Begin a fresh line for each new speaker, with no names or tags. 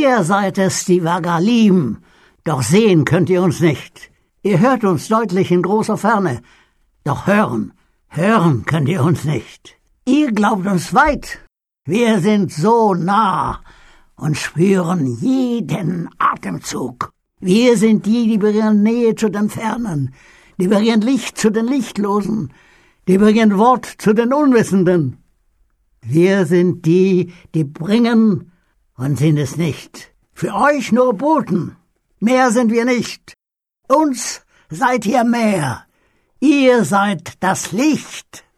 Ihr seid es, die wir gar lieben, doch sehen könnt ihr uns nicht. Ihr hört uns deutlich in großer Ferne, doch hören könnt ihr uns nicht. Ihr glaubt uns weit, wir sind so nah und spüren jeden Atemzug. Wir sind die bringen Nähe zu den Fernen, die bringen Licht zu den Lichtlosen, die bringen Wort zu den Unwissenden. Wir sind die bringen und sind es nicht. Für euch nur Boten, mehr sind wir nicht. Uns seid ihr mehr, ihr seid das Licht.